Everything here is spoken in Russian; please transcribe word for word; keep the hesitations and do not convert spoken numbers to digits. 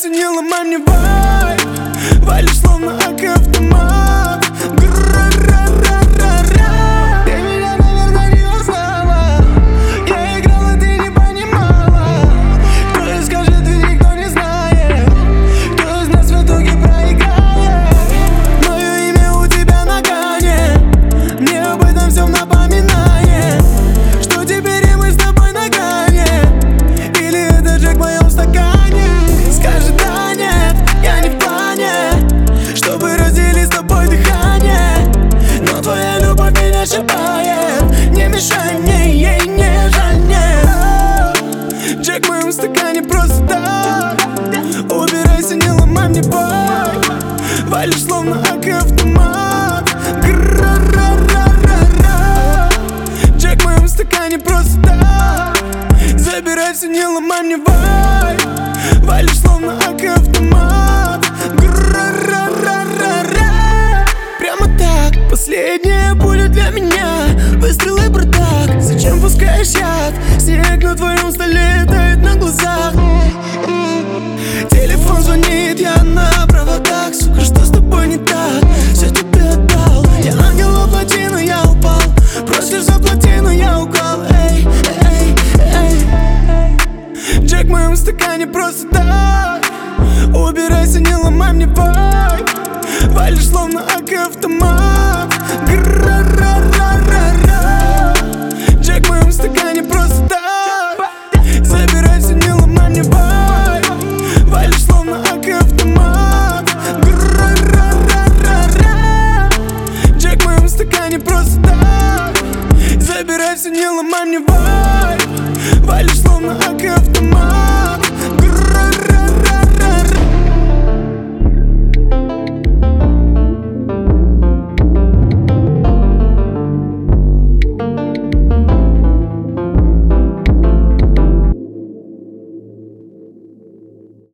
Забирайся, не ломай мне вайб. Валишь словно ак-автомат. Гра-ра-ра-ра-ра. Ты меня, наверное, не узнала. Я играла, ты не понимала. Кто и скажет, и никто не знает. Кто из нас в итоге проиграет. Мое имя у тебя на гане. Мне об этом все напоминает. Что теперь и мы с тобой на гане. Или это Джек в моем стакане. Скажи да, нет, я не в плане, чтобы разделить с тобой дыхание. Но твоя любовь меня шибает. Не мешай мне, ей не жаль, нет. Джек в моем стакане просто так. Убирайся, не ломай мне вайб. Валишь словно ак-автомат. Гра-ра-ра-ра-ра. Джек в моем стакане просто так. Забирайся, не ломай мне вайб. Валишь словно ак-автомат. Гра-ра-ра-ра-ра. Прямо так, последняя пуля для меня. Выстрел и бардак, зачем пускаешь яд? Снег на твоем столе тает на глазах. Телефон звонит, я на проводах. Сука, что с тобой не так? Все тебе отдал. Я ангел воплоти, но я упал. Просишь заплати, но я украл. Эй, эй, эй. Джек в моем стакане просто так. Убирайся, не ломай мне вайб. Валишь словно ак-автомат. Гра-ра-ра-ра-ра. Джек в моем стакане просто так. Забирайся, не ломай мне вайб. Валишь словно ак-автомат. Гра-ра-ра-ра-ра. Джек в моем стакане просто так. Забирайся, не ломай мне вайб. Валишь словно ак-автомат.